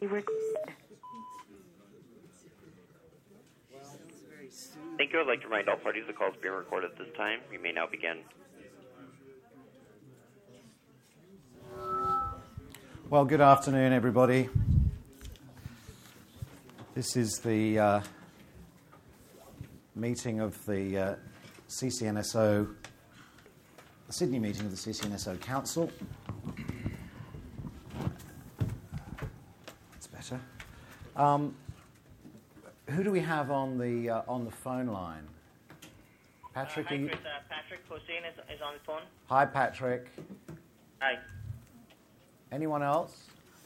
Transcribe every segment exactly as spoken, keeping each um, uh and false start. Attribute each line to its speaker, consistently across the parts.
Speaker 1: Thank you. I'd like to remind all parties the call is being recorded at this time. You may now begin.
Speaker 2: Well, good afternoon, everybody. This is the uh, meeting of the uh, C C N S O, the Sydney meeting of the C C N S O Council. That's better. Um, who do we have on the uh, on the phone line? Patrick,
Speaker 3: uh, hi,
Speaker 2: are you...
Speaker 3: Chris. Uh, Patrick Hossein is, is on the phone.
Speaker 2: Hi, Patrick.
Speaker 3: Hi.
Speaker 2: Anyone else?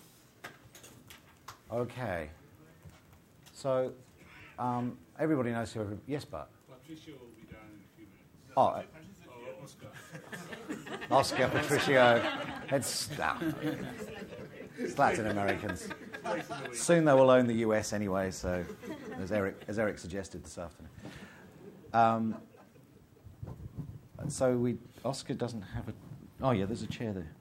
Speaker 2: Okay. So, um, everybody knows who... Every, yes, but...
Speaker 4: Patricio will be down in a few minutes.
Speaker 2: Oh, uh,
Speaker 4: Oh, Oscar.
Speaker 2: Oscar, Patricio. It's, ah, it's Latin Americans. Soon they will own the U S anyway, so as Eric, as Eric suggested this afternoon. Um, so we Oscar doesn't have a... Oh, yeah, there's a chair there.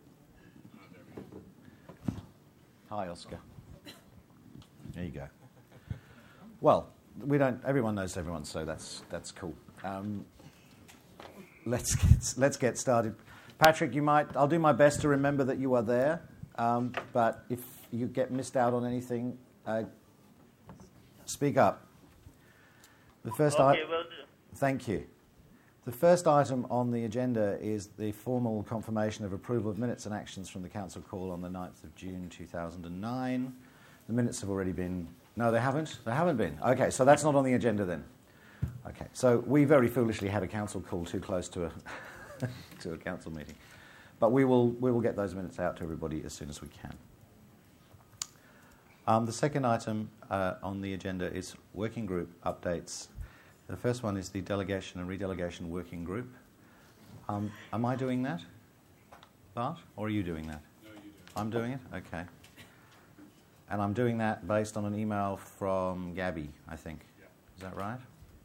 Speaker 2: Hi, Oscar. There you go. Well, we don't. Everyone knows everyone, so that's that's cool. Um, let's get, let's get started. Patrick, you might. I'll do my best to remember that you are there. Um, but if you get missed out on anything, uh, speak up. The first
Speaker 3: Okay,
Speaker 2: item.
Speaker 3: will do.
Speaker 2: Thank you. The first item on the agenda is the formal confirmation of approval of minutes and actions from the council call on the ninth of June two thousand nine. The minutes have already been... No, they haven't? They haven't been. Okay, so that's not on the agenda then. Okay, so we very foolishly had a council call too close to a to a council meeting. But we will we will get those minutes out to everybody as soon as we can. Um, the second item uh, on the agenda is working group updates. The first one is the delegation and redelegation working group. Um, am I doing that, Bart, or are you doing that?
Speaker 4: No, you don't.
Speaker 2: I'm doing it? Okay. And I'm doing that based on an email from Gabby, I think.
Speaker 4: Yeah.
Speaker 2: Is that right?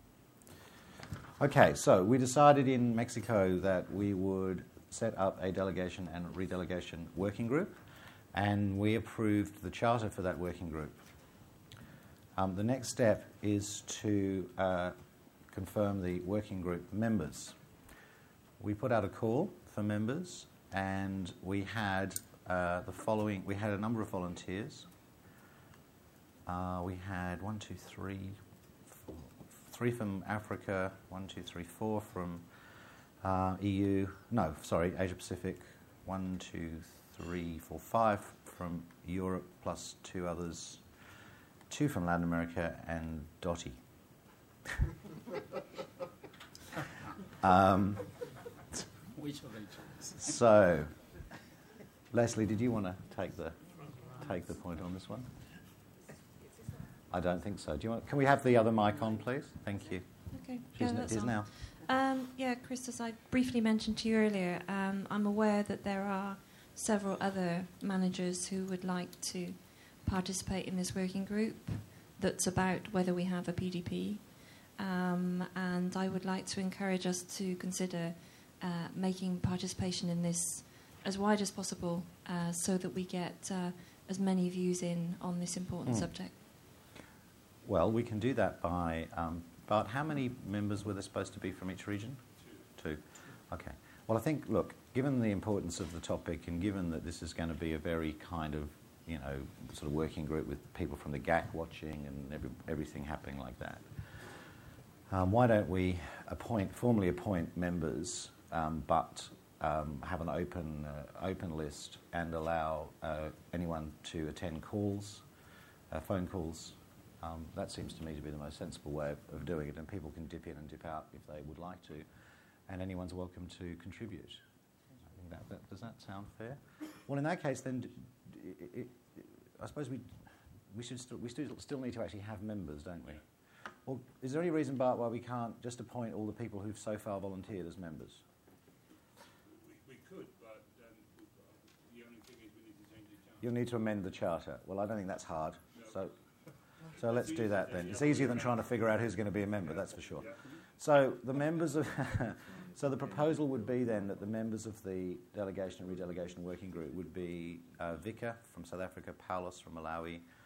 Speaker 2: Okay, so we decided in Mexico that we would set up a delegation and redelegation working group, and we approved the charter for that working group. Um, the next step is to uh, confirm the working group members. We put out a call for members, and we had uh, the following. We had a number of volunteers. Uh, we had one, two, three, four, three from Africa, one, two, three, four from uh, E U. No, sorry, Asia Pacific. One, two, three, four, five from Europe, plus two others. Two from Latin America, and Dottie. um,
Speaker 4: Which of they chose?
Speaker 2: so, Leslie, did you want to take the take the point on this one? I don't think so. Do you want? Can we have the other mic on, please? Thank you.
Speaker 5: Okay.
Speaker 2: She's,
Speaker 5: Yeah,
Speaker 2: n-
Speaker 5: that's
Speaker 2: she's
Speaker 5: on.
Speaker 2: now.
Speaker 5: Um, yeah, Chris, as I briefly mentioned to you earlier, um, I'm aware that there are several other managers who would like to participate in this working group that's about whether we have a P D P. Um, and I would like to encourage us to consider uh, making participation in this as wide as possible uh, so that we get uh, as many views in on this important
Speaker 2: Mm.
Speaker 5: subject.
Speaker 2: Well, we can do that by... Um, Bart, how many members were there supposed to be from each region? Two. Two. Okay. Well, I think, look, given the importance of the topic and given that this is going to be a very kind of, you know, sort of working group with people from the G A C watching and every, everything happening like that, um, why don't we appoint, formally appoint members, um, but um, have an open, uh, open list and allow uh, anyone to attend calls, uh, phone calls. Um, that seems to me to be the most sensible way of, of doing it, and people can dip in and dip out if they would like to, and anyone's welcome to contribute. I think that, that does that sound fair? Well, in that case, then, d- it, it, I suppose we we should still we still still need to actually have members, don't we? Well, is there any reason, Bart, why we can't just appoint all the people who've so far volunteered as members?
Speaker 4: We, we could, but then the only thing is we need to change the charter.
Speaker 2: You'll need to amend the charter. Well, I don't think that's hard.
Speaker 4: No.
Speaker 2: So. So let's do that then. It's easier than trying to figure out who's going to be a member, that's for sure.
Speaker 4: Yeah.
Speaker 2: So the members of, so the proposal would be then that the members of the delegation and redelegation working group would be uh, Vika from South Africa, Paulus from Malawi,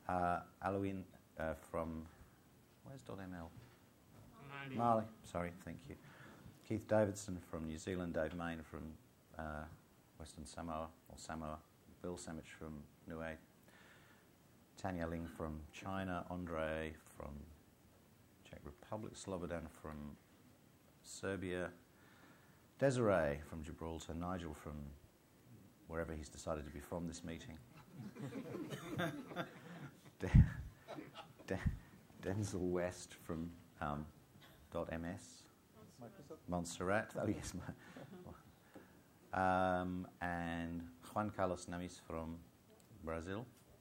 Speaker 2: uh, Alouin uh, from, where's .ml?
Speaker 4: Mali.
Speaker 2: Mali, sorry, thank you. Keith Davidson from New Zealand, Dave Main from uh, Western Samoa, or Samoa, Bill Samich from Niue, Tanya Ling from China, Andre from Czech Republic, Slobodan from Serbia, Desiree from Gibraltar, Nigel from wherever he's decided to be from this meeting, De- De- Denzel West from um, .ms, Montserrat, oh yes, um, and Juan Carlos Namis from Brazil.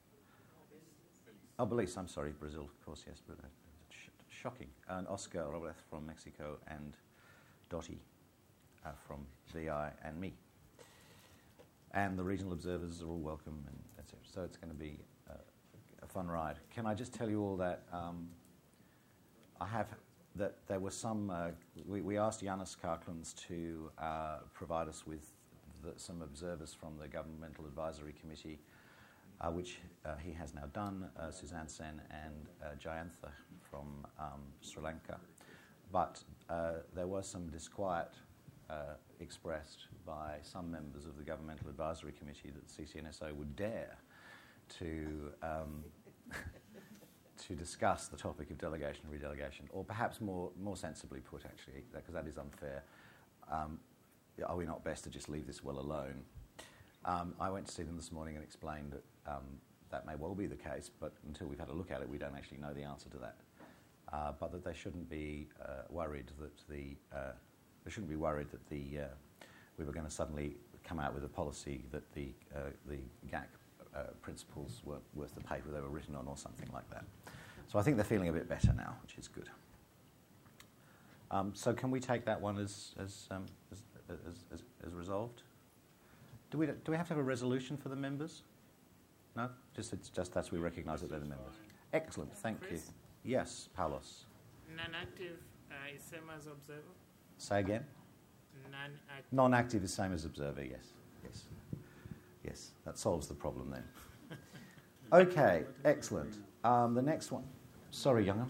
Speaker 2: Oh, Belize, I'm sorry, Brazil, of course, yes, but uh, sh- shocking. And Oscar Robles from Mexico, and Dottie uh, from V I, and me. And the regional observers are all welcome, and et cetera. So it's going to be uh, a fun ride. Can I just tell you all that um, I have that there were some. Uh, we, we asked Yanis Karklins to uh, provide us with the, some observers from the Governmental Advisory Committee, uh, which uh, he has now done. Uh, Suzanne Sen and uh, Jayantha from um, Sri Lanka, but uh, there was some disquiet Uh, expressed by some members of the Governmental Advisory Committee that C C N S O would dare to um, to discuss the topic of delegation and redelegation, or perhaps more more sensibly put, actually, because that is unfair. Um, are we not best to just leave this well alone? Um, I went to see them this morning and explained that um, that may well be the case, but until we've had a look at it, we don't actually know the answer to that. Uh, but that they shouldn't be uh, worried that the uh, They shouldn't be worried that the uh, we were going to suddenly come out with a policy that the uh, the G A C uh, principles were worth the paper they were written on, or something like that. So I think they're feeling a bit better now, which is good. Um, so can we take that one as as, um, as, as, as as resolved? Do we do we have to have a resolution for the members? No, just it's just that we recognise that they're the members. Excellent, thank
Speaker 6: Chris?
Speaker 2: you. Yes, Paulus.
Speaker 6: Non-active uh, is same as observer?
Speaker 2: Say again?
Speaker 6: Non-active.
Speaker 2: Non-active is same as observer, yes. Yes. Yes, that solves the problem then. Okay, excellent. Um, the next one. Sorry, Youngam.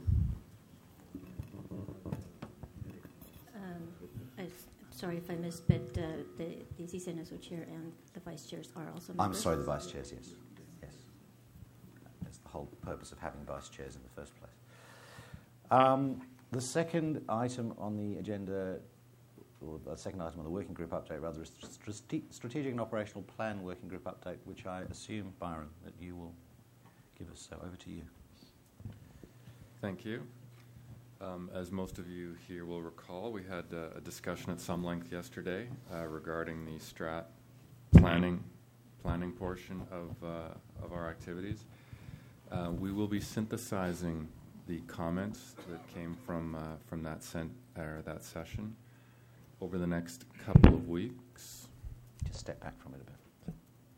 Speaker 7: Um, I, sorry if I missed, but uh, the, the C C N S O chair and the vice chairs are also members?
Speaker 2: I'm sorry, the vice chairs, yes. Yes. That's the whole purpose of having vice chairs in the first place. Um, The second item on the agenda, or the second item on the working group update, rather, is strate- strategic and operational plan working group update, which I assume, Byron, that you will give us. So over to you.
Speaker 8: Thank you. Um, as most of you here will recall, we had uh, a discussion at some length yesterday uh, regarding the strat planning planning portion of uh, of our activities. Uh, we will be synthesizing the comments that came from uh, from that sent or that session over the next couple of weeks.
Speaker 2: Just step back from it a bit.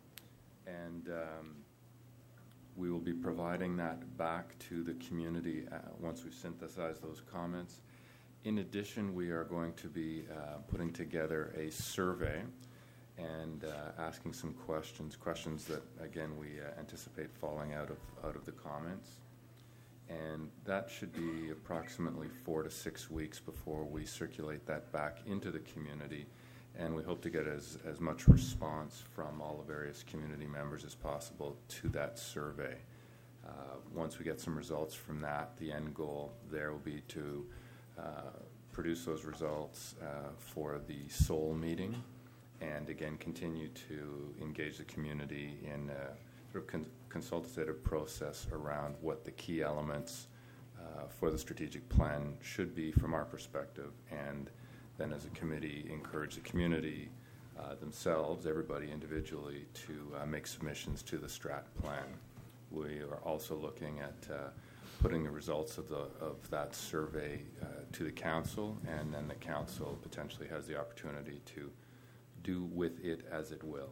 Speaker 8: And um, we will be providing that back to the community uh, once we've synthesized those comments. In addition, we are going to be uh, putting together a survey and uh, asking some questions, questions that, again, we uh, anticipate falling out of out of the comments. And that should be approximately four to six weeks before we circulate that back into the community. And we hope to get as, as much response from all the various community members as possible to that survey. Uh, once we get some results from that, the end goal there will be to uh, produce those results uh, for the Seoul meeting, and again continue to engage the community in uh, sort of con- consultative process around what the key elements uh, for the strategic plan should be from our perspective, and then as a committee encourage the community uh, themselves, everybody individually, to uh, make submissions to the strat plan. We are also looking at uh, putting the results of the of that survey uh, to the council, and then the council potentially has the opportunity to do with it as it will.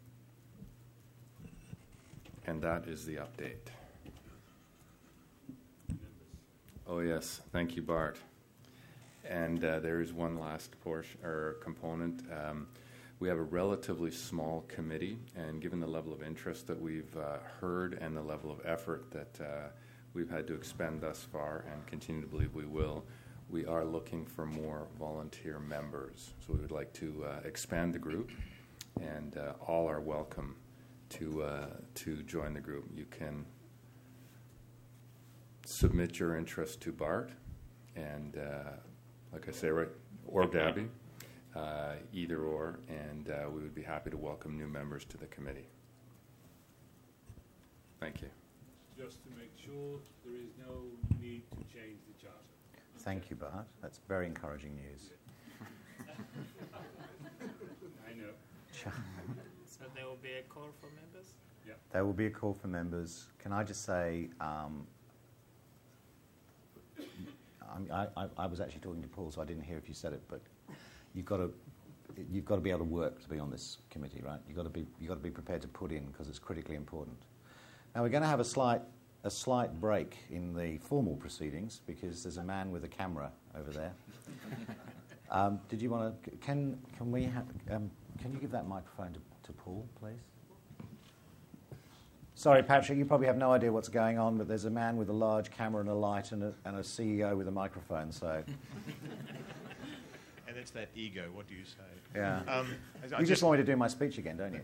Speaker 8: And that is the update. Oh yes, thank you, Bart. And uh, there is one last portion or component. Um, We have a relatively small committee, and given the level of interest that we've uh, heard and the level of effort that uh, we've had to expend thus far and continue to believe we will, we are looking for more volunteer members. So we would like to uh, expand the group, and uh, all are welcome to uh, to join the group. You can submit your interest to Bart, and uh, like I say, right, or Gabby, uh, either or, and uh, we would be happy to welcome new members to the committee. Thank you.
Speaker 4: Just to make sure, there is no need to change the charter.
Speaker 2: Thank you, Bart. That's very encouraging news.
Speaker 4: I know.
Speaker 6: So there will be a call for members?
Speaker 4: Yeah.
Speaker 2: There will be a call for members. Can I just say, um, I, I, I was actually talking to Paul, so I didn't hear if you said it, but you've got to you've got to be able to work to be on this committee, right? You've got to be you've got to be prepared to put in because it's critically important. Now we're going to have a slight a slight break in the formal proceedings because there's a man with a camera over there. Um, did you want to? Can can we have? Um, can you give that microphone to, to Paul, please? Sorry, Patrick, you probably have no idea what's going on, but there's a man with a large camera and a light and a, and a C E O with a microphone. So.
Speaker 9: And it's that ego. What do you say?
Speaker 2: Yeah.
Speaker 9: Um, I, I
Speaker 2: you just,
Speaker 9: just
Speaker 2: want me to do my speech again, don't you?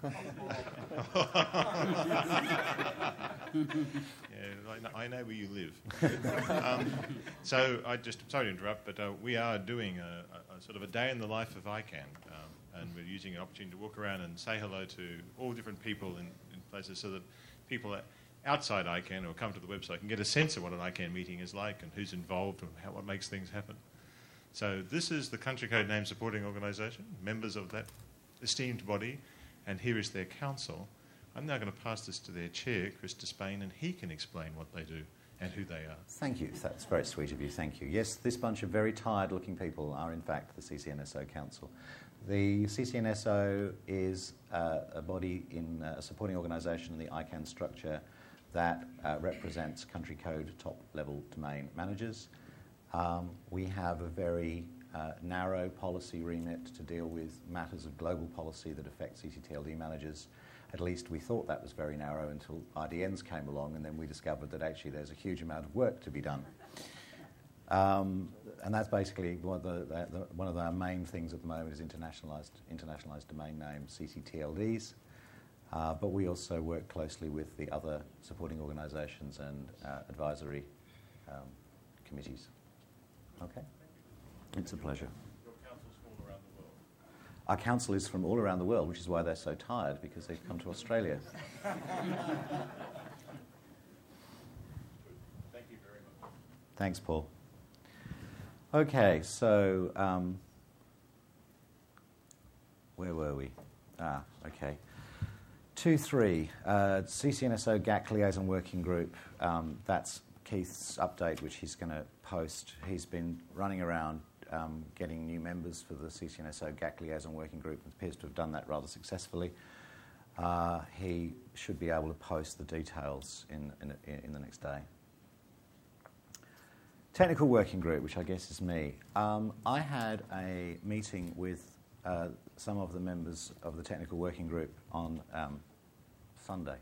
Speaker 9: Yeah, I know where you live. um, so I just sorry to interrupt, but uh, we are doing a, a, a sort of a day in the life of ICANN, um, and we're using an opportunity to walk around and say hello to all different people in, in places, so that people outside ICANN or come to the website can get a sense of what an ICANN meeting is like and who's involved and how, what makes things happen. So this is the Country Code Name Supporting Organisation, members of that esteemed body, and here is their council. I'm now going to pass this to their chair, Chris Despain, and he can explain what they do and who they are.
Speaker 2: Thank you. That's very sweet of you. Thank you. Yes, this bunch of very tired-looking people are, in fact, the C C N S O Council. The C C N S O is uh, a body in uh, a supporting organisation in the ICANN structure that uh, represents country code top-level domain managers. Um, we have a very uh, narrow policy remit to deal with matters of global policy that affect C C T L D managers. At least we thought that was very narrow until I D Ns came along, and then we discovered that actually there's a huge amount of work to be done. Um, and that's basically one of the, the, the, one of our main things at the moment is internationalised internationalised domain names, C C T L Ds. Uh, but we also work closely with the other supporting organisations and uh, advisory um, committees. Okay? It's a pleasure.
Speaker 9: Your council's from all around the world.
Speaker 2: Our council is from all around the world, which is why they're so tired, because they've come to Australia.
Speaker 9: Thank you very much.
Speaker 2: Thanks, Paul. Okay, so um, where were we? Ah, okay. two three, uh, C C N S O G A C Liaison Working Group. Um, that's Keith's update, which he's going to post. He's been running around um, getting new members for the C C N S O G A C Liaison Working Group and appears to have done that rather successfully. Uh, he should be able to post the details in, in, in the next day. Technical Working Group, which I guess is me. Um, I had a meeting with uh, some of the members of the Technical Working Group on um, Sunday.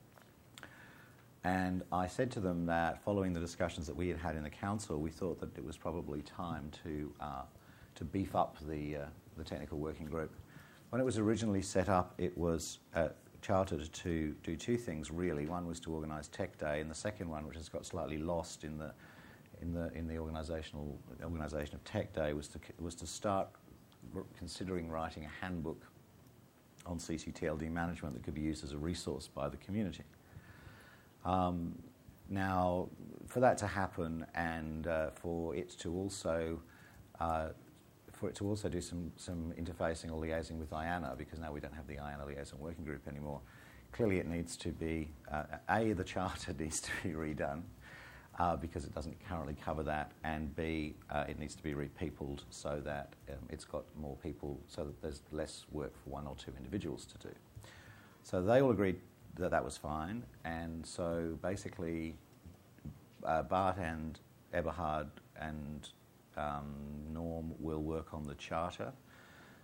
Speaker 2: And I said to them that following the discussions that we had had in the council, we thought that it was probably time to uh, to beef up the uh, the technical working group. When it was originally set up, it was uh, chartered to do two things really. One was to organise Tech Day, and the second one, which has got slightly lost in the in the in the organisational organisation of Tech Day, was to was to start r- considering writing a handbook on C C T L D management that could be used as a resource by the community. Um, now, for that to happen, and uh, for it to also uh, for it to also do some some interfacing or liaising with I A N A, because now we don't have the I A N A liaison working group anymore. Clearly, it needs to be uh, a the charter needs to be redone uh, because it doesn't currently cover that, and b uh, it needs to be repeopled so that um, it's got more people, so that there's less work for one or two individuals to do. So they all agreed that that was fine, and so basically uh, Bart and Eberhard and um, Norm will work on the charter.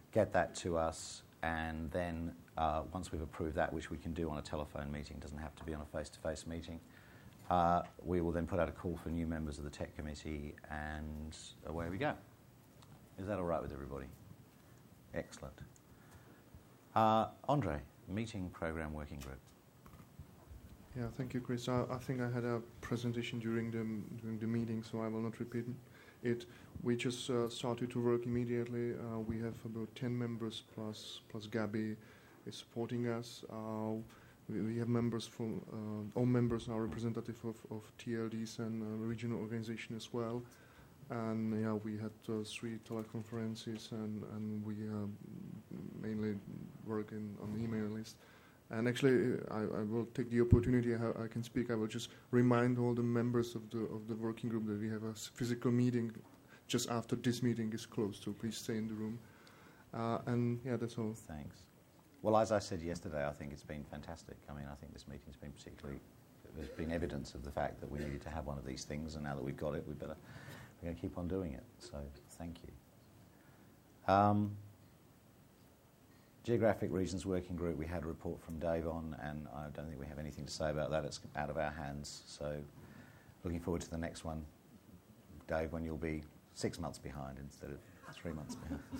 Speaker 2: get that to us, and then uh, once we've approved that, which we can do on a telephone meeting, doesn't have to be on a face-to-face meeting, uh, we will then put out a call for new members of the tech committee, and away we go. Is that all right with everybody? Excellent. Uh, Andre, meeting program working group.
Speaker 10: Yeah, thank you, Chris. I, I think I had a presentation during the during the meeting, so I will not repeat it. We just uh, started to work immediately. Uh, we have about ten members plus plus Gabby is supporting us. Uh, we, we have members from uh, all members are representative of, of T L Ds and uh, regional organization as well. And yeah, we had uh, three teleconferences, and and we uh, mainly work in, on the email list. And actually, I, I will take the opportunity how I can speak. I will just remind all the members of the of the working group that we have a physical meeting just after this meeting is closed. So please stay in the room. Uh, and yeah, that's all.
Speaker 2: Thanks. Well, as I said yesterday, I think it's been fantastic. I mean, I think this meeting's been particularly. There's been evidence of the fact that we needed to have one of these things, and now that we've got it, we better we're going to keep on doing it. So thank you. Um, Geographic Regions Working Group, we had a report from Dave on, and I don't think we have anything to say about that. It's out of our hands. So looking forward to the next one, Dave, when you'll be six months behind instead of three months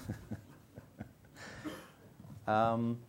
Speaker 2: behind. um,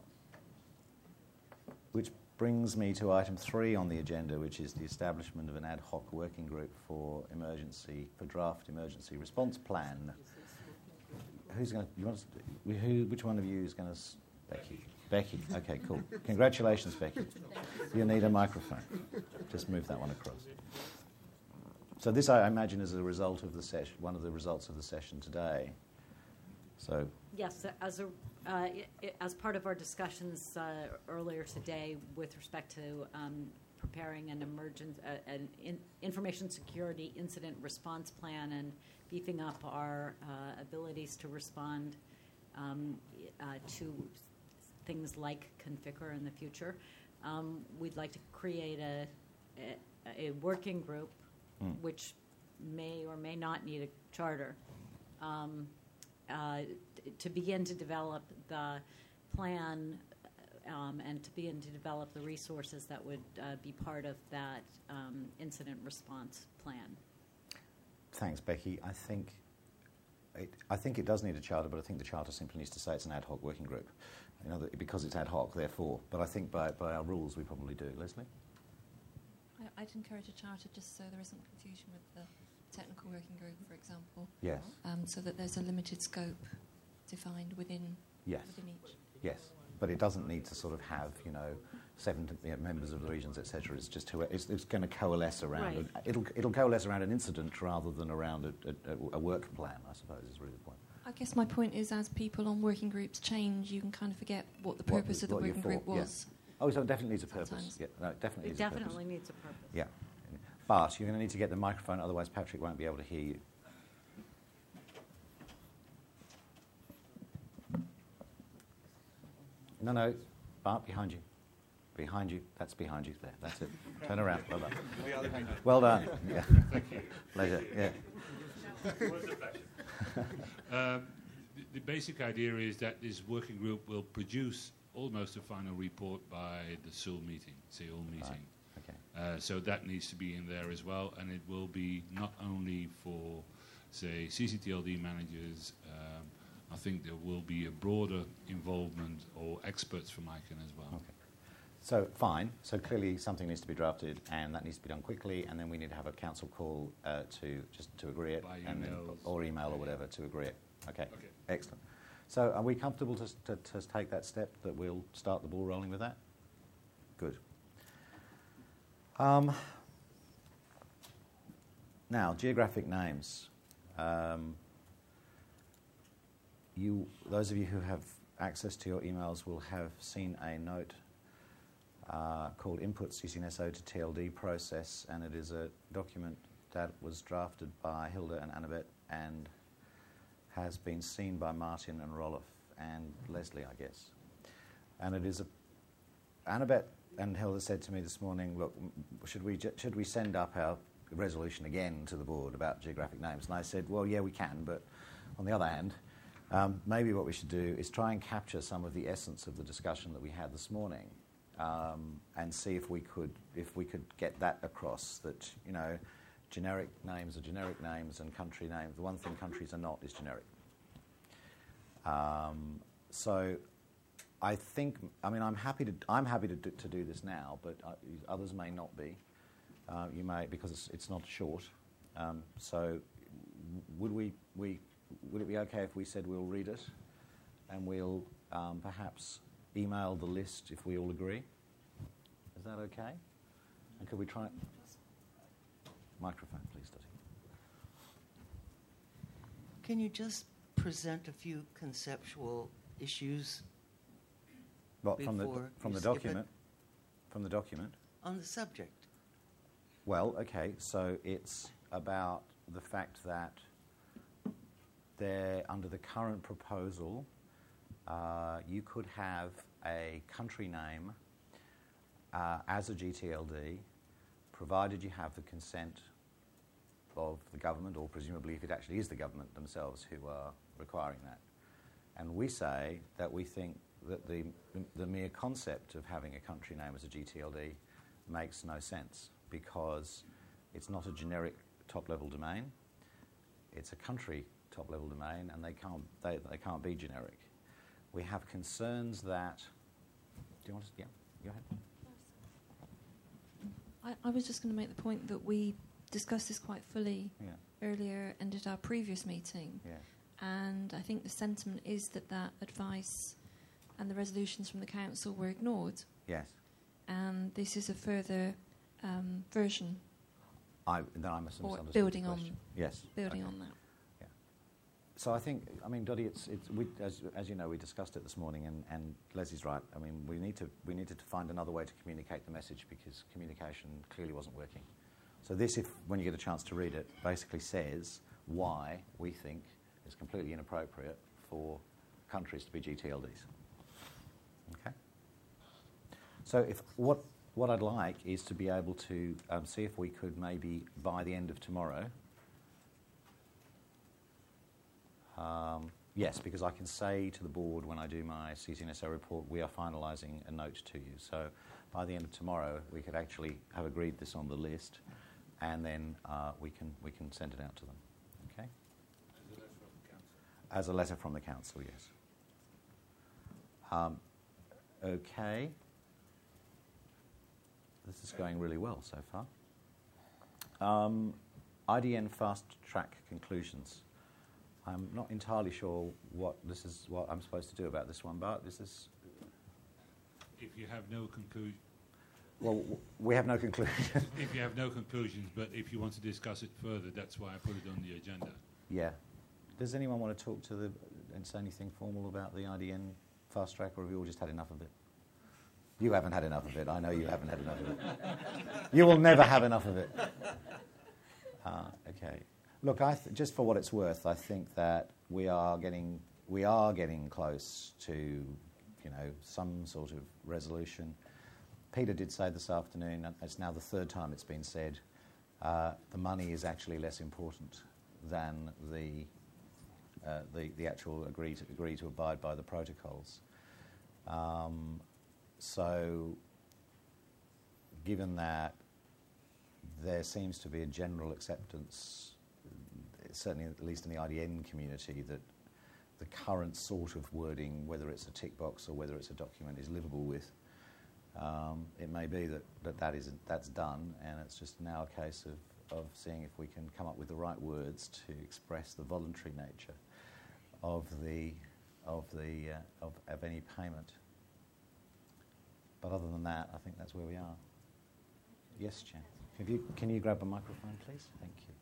Speaker 2: which brings me to item three on the agenda, which is the establishment of an ad hoc working group for emergency, for draft emergency response plan. Who's going to, you want to, who, which one of you is going to, Becky? Becky, okay, cool. Congratulations, Becky. You need a microphone. Just move that one across. So this, I imagine, is a result of the session, one of the results of the session today. So
Speaker 11: yes, as a uh, as part of our discussions uh, earlier today with respect to um, preparing an emergent, uh, an in information security incident response plan and beefing up our uh, abilities to respond um, uh, to things like Conficker in the future, um, we'd like to create a a, a working group, mm. which may or may not need a charter. Um, Uh, to begin to develop the plan um, and to begin to develop the resources that would uh, be part of that um, incident response plan.
Speaker 2: Thanks, Becky. I think it, I think it does need a charter, but I think the charter simply needs to say it's an ad hoc working group. You know, because it's ad hoc, therefore. But I think by, by our rules we probably do. Leslie?
Speaker 5: I, I'd encourage a charter just so there isn't confusion with the technical working group, for example.
Speaker 2: Yes.
Speaker 5: Um, so that there's a limited scope defined within
Speaker 2: yes.
Speaker 5: within each.
Speaker 2: Yes, but it doesn't need to sort of have, you know, seven you know, members of the regions, et cetera. It's just who it's, it's going to coalesce around.
Speaker 11: Right.
Speaker 2: A, it'll it'll coalesce around an incident rather than around a, a, a work plan. I suppose is really the point.
Speaker 5: I guess my point is, as people on working groups change, you can kind of forget what the purpose
Speaker 2: what,
Speaker 5: of the
Speaker 2: what
Speaker 5: working group was.
Speaker 2: Yeah. Oh, so it definitely needs a purpose.
Speaker 5: Sometimes.
Speaker 2: Yeah, no, it definitely
Speaker 11: It
Speaker 2: needs
Speaker 11: definitely
Speaker 2: a purpose.
Speaker 11: needs a purpose.
Speaker 2: Yeah. But you're going to need to get the microphone, otherwise Patrick won't be able to hear you. No, no, Bart, behind you. Behind you. That's behind you there. That's it. Turn around. Well done. Well done. Yeah. Pleasure. Yeah.
Speaker 4: um, the, the basic idea is that this working group will produce almost a final report by the Seoul meeting, Seoul meeting.
Speaker 2: Right. Okay.
Speaker 4: Uh, so that needs to be in there as well, and it will be not only for, say, C C T L D managers. Um, I think there will be a broader involvement or experts from ICANN as well.
Speaker 2: Okay. So fine. So clearly something needs to be drafted, and that needs to be done quickly, and then we need to have a council call uh, to just to agree it,
Speaker 4: By
Speaker 2: and then,
Speaker 4: emails.
Speaker 2: or email or whatever to agree it. Okay.
Speaker 4: Okay.
Speaker 2: Excellent. So are we comfortable to, to, to take that step, that we'll start the ball rolling with that? Good. Um, now, geographic names. Um, you, those of you who have access to your emails will have seen a note uh, called Input C C N S O to T L D Process, and it is a document that was drafted by Hilda and Annabeth and has been seen by Martin and Rolf and Leslie, I guess. And it is a... Annabeth and Hilda said to me this morning, look, should we, should we send up our resolution again to the board about geographic names? And I said, well, yeah, we can, but on the other hand, Um, maybe what we should do is try and capture some of the essence of the discussion that we had this morning, um, and see if we could if we could get that across. That, you know, generic names are generic names, and country names. The one thing countries are not is generic. Um, so, I think. I mean, I'm happy to. I'm happy to do, to do this now, but uh, others may not be. Uh, you may, because it's, it's not short. Um, so, would we we would it be okay if we said we'll read it, and we'll um, perhaps email the list if we all agree? Is that okay? And could we try? Microphone, please, Dottie.
Speaker 12: Can you just present a few conceptual issues?
Speaker 2: What, from the from the document? From the document?
Speaker 12: On the subject.
Speaker 2: Well, okay, so it's about the fact that there, under the current proposal, uh, you could have a country name uh, as a G T L D, provided you have the consent of the government, or presumably if it actually is the government themselves who are requiring that. And we say that we think that the, the mere concept of having a country name as a G T L D makes no sense, because it's not a generic top-level domain. It's a country top-level domain, and they can't they, they can't be generic. We have concerns that. Do you want to? Yeah, go ahead.
Speaker 5: I, I was just going to make the point that we discussed this quite fully
Speaker 2: yeah.
Speaker 5: earlier and at our previous meeting.
Speaker 2: Yeah.
Speaker 5: And I think the sentiment is that that advice and the resolutions from the council were ignored.
Speaker 2: Yes.
Speaker 5: And this is a further um, version.
Speaker 2: I, then I must have
Speaker 5: or
Speaker 2: misunderstood
Speaker 5: building
Speaker 2: the
Speaker 5: on.
Speaker 2: question. Yes.
Speaker 5: Building
Speaker 2: okay.
Speaker 5: on that.
Speaker 2: Yeah. So I think, I mean, Dottie, it's, it's we, as, as you know, we discussed it this morning, and, and Leslie's right. I mean, we need to we needed to find another way to communicate the message, because communication clearly wasn't working. So this, if when you get a chance to read it, basically says why we think it's completely inappropriate for countries to be G T L Ds. Okay. So if what what I'd like is to be able to um, see if we could maybe by the end of tomorrow. Um, yes, because I can say to the board when I do my C C N S O report, we are finalising a note to you. So by the end of tomorrow, we could actually have agreed this on the list, and then uh, we can we can send it out to them. Okay. As a letter from the council. As a letter from the council, yes. Um, okay. This is going really well so far. Um, I D N fast track conclusions. I'm not entirely sure what this is. What I'm supposed to do about this one, but this is.
Speaker 4: If you have no conclusion.
Speaker 2: Well, w- we have no conclusion.
Speaker 4: If you have no conclusions, but if you want to discuss it further, that's why I put it on the agenda.
Speaker 2: Yeah. Does anyone want to talk to the and say anything formal about the I D N fast track, or have you all just had enough of it? You haven't had enough of it. I know you haven't had enough of it. You will never have enough of it. Uh, okay. Look, I th- just for what it's worth, I think that we are getting we are getting close to, you know, some sort of resolution. Peter did say this afternoon, and it's now the third time it's been said, uh, the money is actually less important than the uh, the, the actual agree to agree to abide by the protocols. Um, so, given that there seems to be a general acceptance, certainly at least in the I D N community, that the current sort of wording, whether it's a tick box or whether it's a document, is livable with. Um, it may be that, that, that is, that's done, and it's just now a case of, of seeing if we can come up with the right words to express the voluntary nature of the of the uh, of, of any payment. But other than that, I think that's where we are. Yes, Jen. Have you, can you grab a microphone, please? Thank you.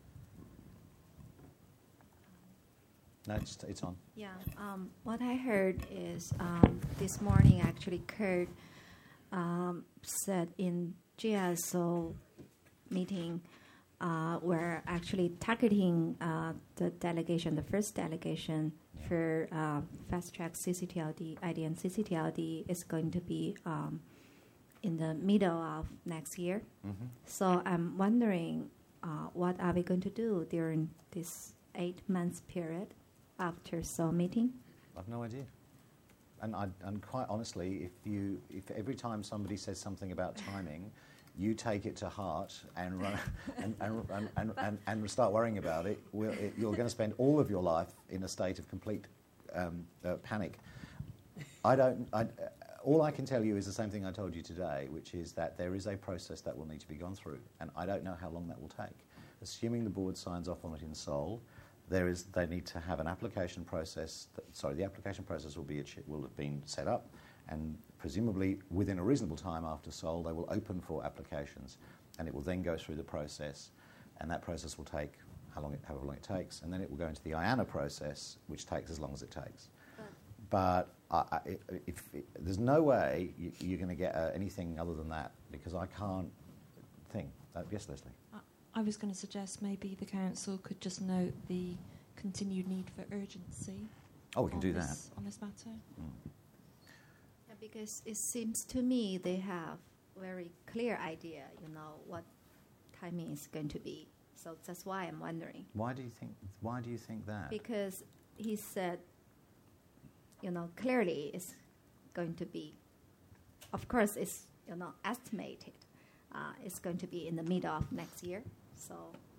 Speaker 2: No, it's, it's on.
Speaker 13: Yeah, um, what I heard is um, this morning actually Kurt um, said in G S O meeting uh, we're actually targeting uh, the delegation, the first delegation yeah. for uh, fast track C C T L D, I D N C C T L D is going to be um, in the middle of next year. Mm-hmm. So I'm wondering uh, what are we going to do during this eight months period? after Seoul meeting?
Speaker 2: I've no idea. And, I, and quite honestly, if you, if every time somebody says something about timing, you take it to heart and run, and, and, and, and, and, and start worrying about it, we'll, it, you're going to spend all of your life in a state of complete um, uh, panic. I don't. I, all I can tell you is the same thing I told you today, which is that there is a process that will need to be gone through, and I don't know how long that will take. Assuming the board signs off on it in Seoul, there is. They need to have an application process. That, sorry, the application process will be will have been set up, and presumably within a reasonable time after Seoul, they will open for applications, and it will then go through the process, and that process will take how long it, however long it takes, and then it will go into the I A N A process, which takes as long as it takes. But I, I, if, if, there's no way you, you're going to get uh, anything other than that, because I can't think. Uh, yes, Leslie?
Speaker 5: I, I was going to suggest maybe the council could just note the continued need for urgency.
Speaker 2: Oh, we can do
Speaker 5: this,
Speaker 2: that.
Speaker 5: On this matter.
Speaker 2: Mm.
Speaker 13: Yeah, because it seems to me they have very clear idea, you know, what timing is going to be. So that's why I'm wondering.
Speaker 2: Why do you think? Why do you think that?
Speaker 13: Because he said, you know, clearly it's going to be, of course, it's, you know, estimated. Uh, it's going to be in the middle of next year. So.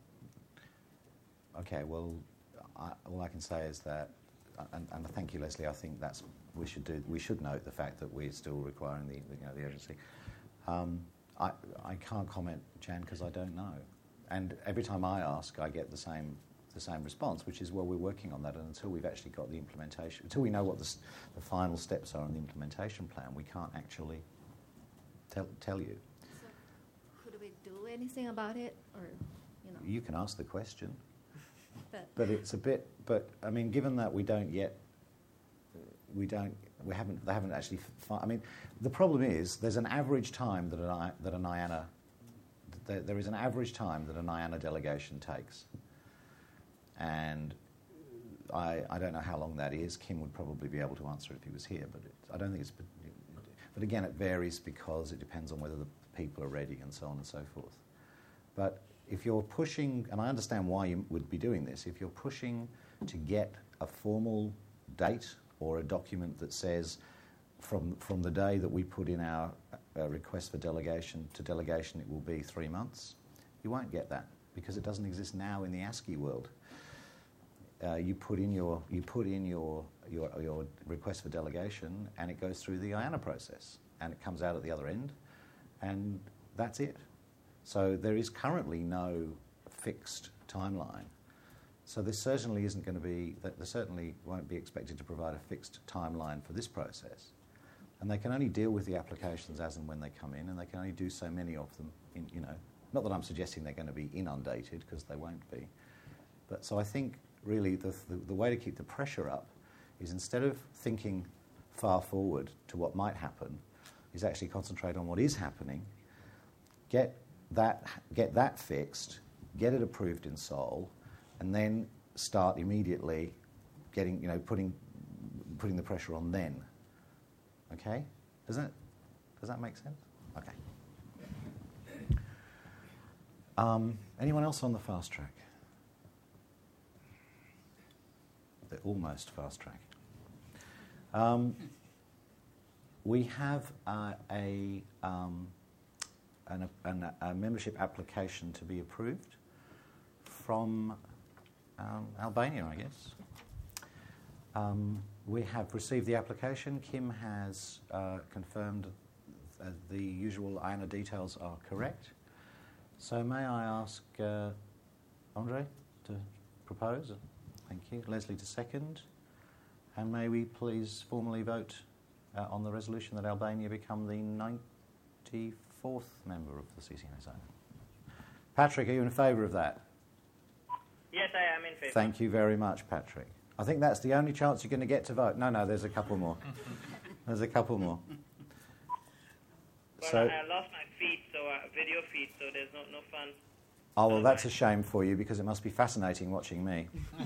Speaker 2: Okay. Well, I, all I can say is that, and, and thank you, Leslie. I think that's we should do. We should note the fact that we're still requiring the, you know, the urgency. Um, I I can't comment, Jan, because I don't know. And every time I ask, I get the same the same response, which is, well, we're working on that, and until we've actually got the implementation, until we know what the, the final steps are on the implementation plan, we can't actually tell tell you.
Speaker 13: So could we do anything about it, or you know?
Speaker 2: You can ask the question,
Speaker 13: but,
Speaker 2: but it's a bit. But I mean, given that we don't yet, we don't, we haven't, they haven't actually. Fi- I mean, the problem is there's an average time that an I, that an I A N A. There, there is an average time that an I A N A delegation takes. And I, I don't know how long that is. Kim would probably be able to answer it if he was here, but it, I don't think it's... But again, it varies because it depends on whether the people are ready and so on and so forth. But if you're pushing, and I understand why you would be doing this, if you're pushing to get a formal date or a document that says from, from the day that we put in our uh, request for delegation to delegation it will be three months, you won't get that because it doesn't exist now in the ASCII world. Uh, you put in your you put in your, your your request for delegation, and it goes through the I A N A process, and it comes out at the other end, and that's it. So there is currently no fixed timeline. So there certainly isn't going to be that there certainly won't be expected to provide a fixed timeline for this process, and they can only deal with the applications as and when they come in, and they can only do so many of them. In you know, not that I'm suggesting they're going to be inundated because they won't be, but so I think. Really, the, the, the way to keep the pressure up is instead of thinking far forward to what might happen, is actually concentrate on what is happening, get that get that fixed, get it approved in Seoul, and then start immediately getting, you know, putting putting the pressure on then. Okay? Does that does that make sense? Okay. Um, anyone else on the fast track? They're almost fast track. Um, we have uh, a, um, an, an, a membership application to be approved from um, Albania, I guess. Um, we have received the application. Kim has uh, confirmed uh, the usual I A N A details are correct. So may I ask uh, Andre to propose? Thank you. Leslie to second. And may we please formally vote uh, on the resolution that Albania become the ninety-fourth member of the C C N S A. Patrick, are you in favour of that?
Speaker 3: Yes, I am in favour.
Speaker 2: Thank you very much, Patrick. I think that's the only chance you're going to get to vote. No, no, there's a couple more. There's a couple more.
Speaker 3: Well,
Speaker 2: so,
Speaker 3: I lost my feed, so uh, video feed, so there's no, no fun.
Speaker 2: Oh, well, that's a shame for you because it must be fascinating watching me.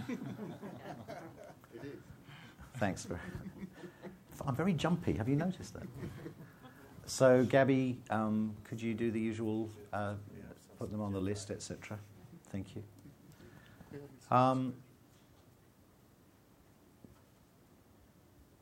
Speaker 2: Thanks. For, I'm very jumpy. Have you noticed that? So, Gabby, um, could you do the usual, uh, put them on the list, et cetera? Thank you. Um,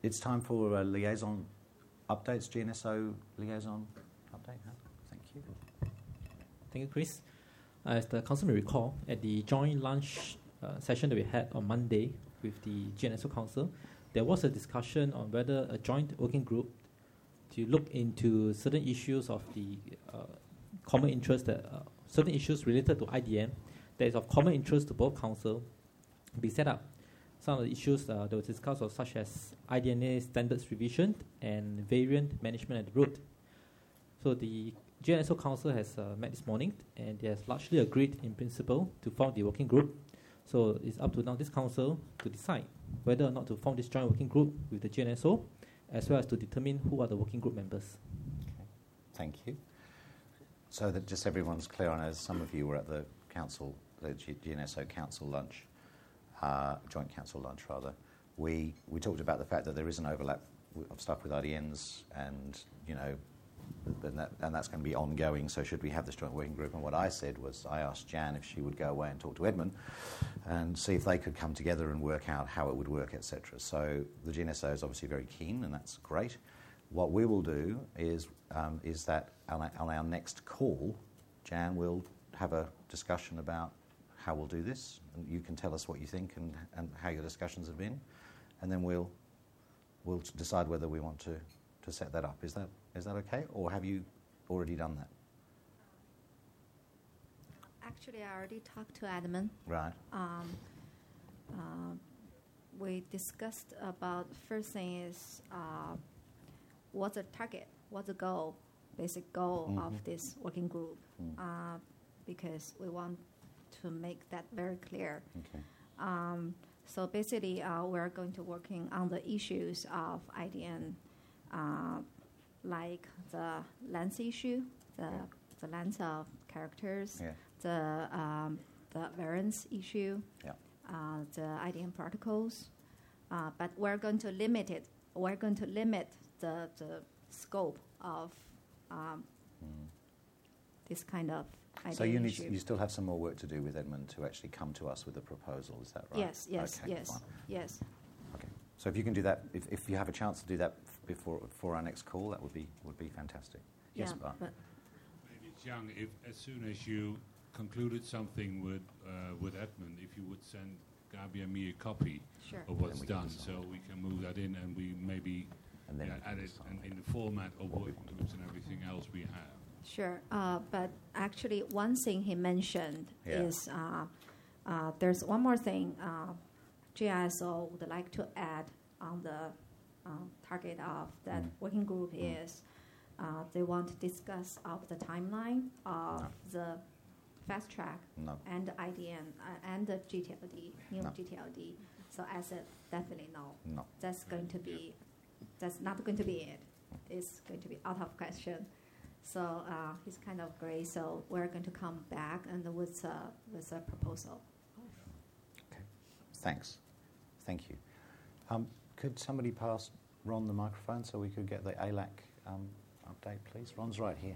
Speaker 2: it's time for a liaison updates, G N S O liaison update. Thank you.
Speaker 14: Thank you, Chris. Uh, as the Council may recall, at the joint lunch uh, session that we had on Monday with the G N S O Council, there was a discussion on whether a joint working group to look into certain issues of the uh, common interest, that uh, certain issues related to I D M that is of common interest to both council be set up. Some of the issues uh, that were discussed were such as I D N A standards revision and variant management at the root. So the G N S O Council has uh, met this morning and they has largely agreed in principle to form the working group. So it's up to now this council to decide whether or not to form this joint working group with the G N S O, as well as to determine who are the working group members.
Speaker 2: Okay. Thank you. So that just everyone's clear on, as some of you were at the council, the G N S O council lunch, uh, joint council lunch rather, we we talked about the fact that there is an overlap w- of stuff with I D Ns, and you know, and, that, and that's going to be ongoing. So should we have this joint working group? And what I said was, I asked Jan if she would go away and talk to Edmund, and see if they could come together and work out how it would work, et cetera. So the G N S O is obviously very keen, and that's great. What we will do is um, is that on our, on our next call, Jan will have a discussion about how we'll do this, and you can tell us what you think and, and how your discussions have been, and then we'll we'll decide whether we want to, to set that up. Is that is that okay, or have you already done that?
Speaker 13: Actually, I already talked to Edmund.
Speaker 2: Right.
Speaker 13: Um, uh, we discussed about first thing is uh, what's the target, what's the goal, basic goal
Speaker 2: mm-hmm.
Speaker 13: of this working group,
Speaker 2: mm.
Speaker 13: uh, because we want to make that very clear.
Speaker 2: Okay.
Speaker 13: Um, so basically, uh, we're going to working on the issues of I D N, uh, like the length issue, the
Speaker 2: yeah.
Speaker 13: the length of characters,
Speaker 2: yeah.
Speaker 13: the um, the variance issue,
Speaker 2: yeah.
Speaker 13: uh, the I D N protocols. Uh, but we're going to limit it. We're going to limit the the scope of um,
Speaker 2: mm.
Speaker 13: this kind of I D N
Speaker 2: So you need
Speaker 13: issue.
Speaker 2: you still have some more work to do with Edmund to actually come to us with a proposal. Is that right?
Speaker 13: Yes. Yes.
Speaker 2: Okay,
Speaker 13: yes.
Speaker 2: fine.
Speaker 13: Yes.
Speaker 2: Okay. So if you can do that, if, if you have a chance to do that f- before before our next call, that would be would be fantastic.
Speaker 13: Yeah,
Speaker 2: Yes, Bart.
Speaker 13: but
Speaker 4: Maybe it's young, if as soon as you concluded something with uh, with Edmund, if you would send Gabi and me a copy
Speaker 13: Sure.
Speaker 4: of what's
Speaker 2: Then we can
Speaker 4: done,
Speaker 2: decide.
Speaker 4: so we can move that in and we maybe
Speaker 2: And then
Speaker 4: yeah,
Speaker 2: we can
Speaker 4: add it
Speaker 2: decide
Speaker 4: in, in the format of working groups and everything else we have.
Speaker 13: Sure, uh, but actually, one thing he mentioned
Speaker 2: Yeah.
Speaker 13: is uh, uh, there's one more thing uh, G I S O would like to add on the uh, target of that
Speaker 2: Mm.
Speaker 13: working group
Speaker 2: Mm.
Speaker 13: is uh, they want to discuss of the timeline of
Speaker 2: No.
Speaker 13: the fast track
Speaker 2: No.
Speaker 13: and the I D N uh, and the G T L D, new
Speaker 2: No.
Speaker 13: G T L D. So I said definitely no.
Speaker 2: No.
Speaker 13: That's going to be, that's not going to be it. It's going to be out of question. So uh, he's kind of gray. So we're going to come back and with uh, with a proposal.
Speaker 2: Okay. Thanks. Thank you. Um, could somebody pass Ron the microphone so we could get the A L A C um, update, please? Ron's right here.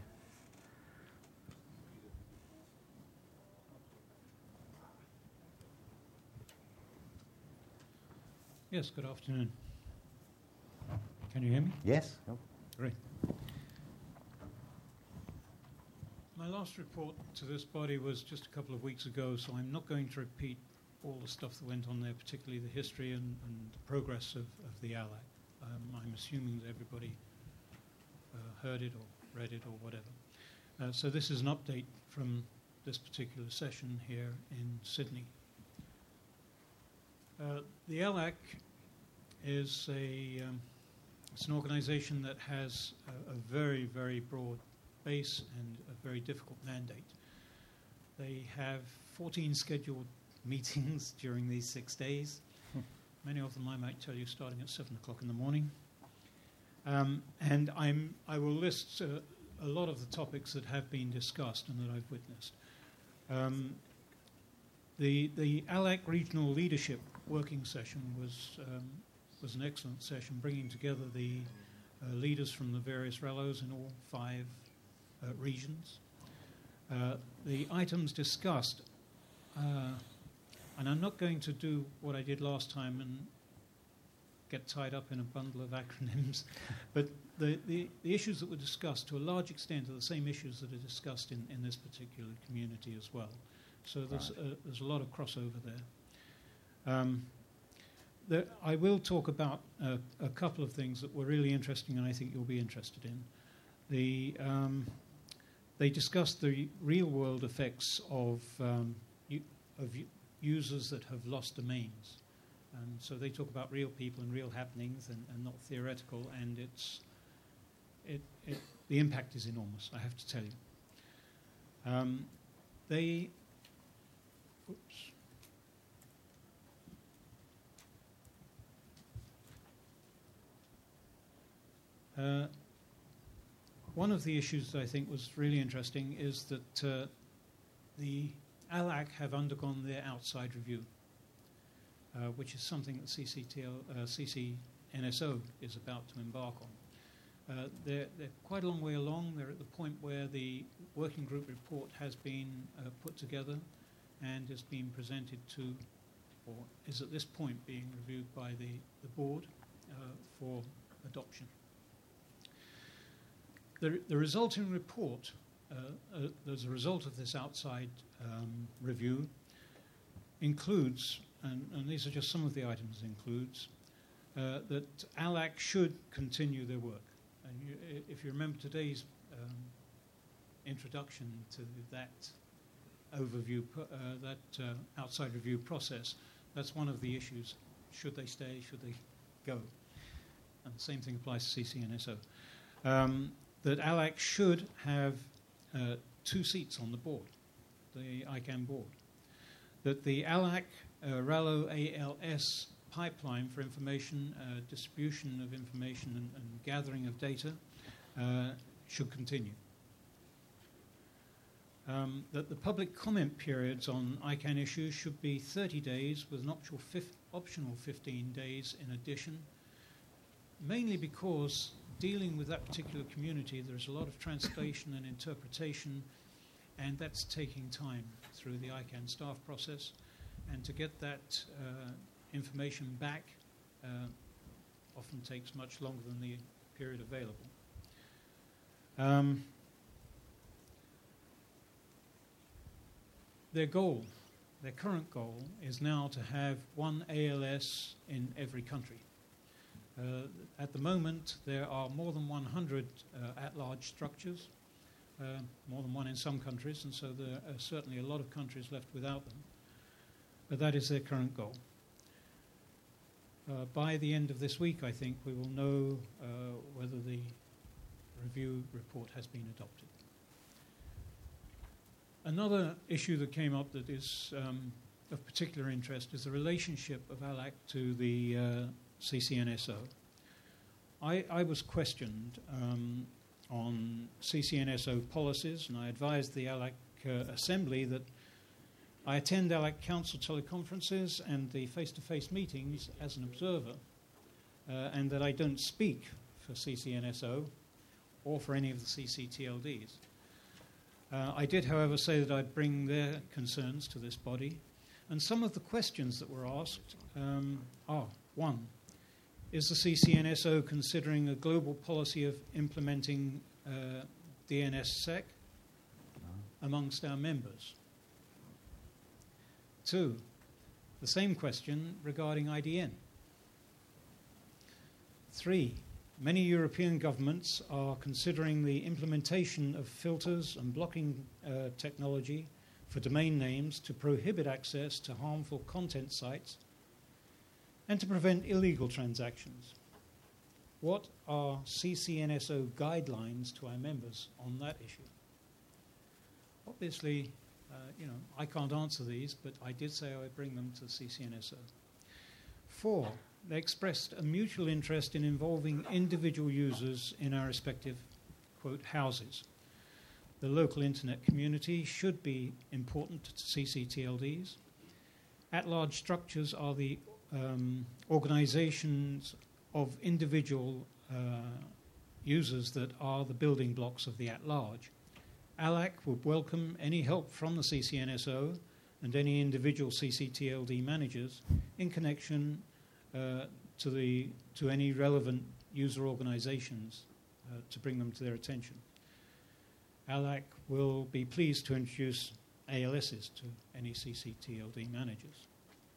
Speaker 15: Yes, good afternoon. Can you hear me?
Speaker 2: Yes. Oh.
Speaker 15: Great. My last report to this body was just a couple of weeks ago, so I'm not going to repeat all the stuff that went on there, particularly the history and, and the progress of, of the A L A C. Um, I'm assuming that everybody uh, heard it or read it or whatever. Uh, so this is an update from this particular session here in Sydney. Uh, the A L A C is a um, it's an organisation that has a, a very, very broad base and a very difficult mandate. They have fourteen scheduled meetings during these six days. Hmm. Many of them, I might tell you, starting at seven o'clock in the morning. Um, and I'm I will list uh, a lot of the topics that have been discussed and that I've witnessed. Um, the the A L A C Regional Leadership Working Session was um, was an excellent session, bringing together the uh, leaders from the various R E L Os in all five uh, regions. Uh, the items discussed, uh, and I'm not going to do what I did last time and get tied up in a bundle of acronyms. But the, the, the issues that were discussed, to a large extent, are the same issues that are discussed in, in this particular community as well. So there's, right. a, there's a lot of crossover there. Um, there I will talk about uh, a couple of things that were really interesting and I think you'll be interested in. The, um, they discussed the real-world effects of, um, u- of u- users that have lost domains. And so they talk about real people and real happenings and, and not theoretical, and it's, it, it, the impact is enormous, I have to tell you. Um, they... Oops. Uh, one of the issues that I think was really interesting is that uh, the A L A C have undergone their outside review, uh, which is something that C C T L, uh, C C N S O is about to embark on. Uh, they're, they're quite a long way along. They're at the point where the working group report has been uh, put together and has been presented to, or is at this point being reviewed by the, the board uh, for adoption. The, the resulting report, uh, uh, as a result of this outside um, review, includes, and, and these are just some of the items it includes, uh, that A L A C should continue their work. And you, if you remember today's um, introduction to that overview, uh, that uh, outside review process, that's one of the issues. Should they stay? Should they go? And the same thing applies to C C N S O. Um, that A L A C should have uh, two seats on the board, the I CANN board. That the A L A C uh, RALO A L S pipeline for information, uh, distribution of information and, and gathering of data uh, should continue. Um, that the public comment periods on I CANN issues should be thirty days with an optional, fif- optional fifteen days in addition, mainly because dealing with that particular community, there's a lot of translation and interpretation, and that's taking time through the I CANN staff process. And to get that uh, information back uh, often takes much longer than the period available. Um, their goal, their current goal, is now to have one A L S in every country. Uh, at the moment, there are more than one hundred uh, at-large structures, uh, more than one in some countries, and so there are certainly a lot of countries left without them. But that is their current goal. Uh, by the end of this week, I think, we will know uh, whether the review report has been adopted. Another issue that came up that is um, of particular interest is the relationship of A L A C to the uh, C C N S O. I, I was questioned um, on C C N S O policies, and I advised the A L A C uh, Assembly that I attend A L A C Council teleconferences and the face-to-face meetings as an observer, uh, and that I don't speak for C C N S O or for any of the C C T L Ds. Uh, I did, however, say that I'd bring their concerns to this body, and some of the questions that were asked um, are, one, is the C C N S O considering a global policy of implementing uh, D N S S E C amongst our members? Two, the same question regarding I D N. Three, many European governments are considering the implementation of filters and blocking uh, technology for domain names to prohibit access to harmful content sites and to prevent illegal transactions. What are C C N S O guidelines to our members on that issue? Obviously, uh, you know, I can't answer these, but I did say I would bring them to C C N S O. Four, they expressed a mutual interest in involving individual users in our respective, quote, houses. The local internet community should be important to C C T L Ds. At-large structures are the um, organizations of individual uh, users that are the building blocks of the at-large. A L A C would welcome any help from the C C N S O and any individual C C T L D managers in connection uh, to the to any relevant user organizations uh, to bring them to their attention. A L A C will be pleased to introduce A L Ss to any C C T L D managers.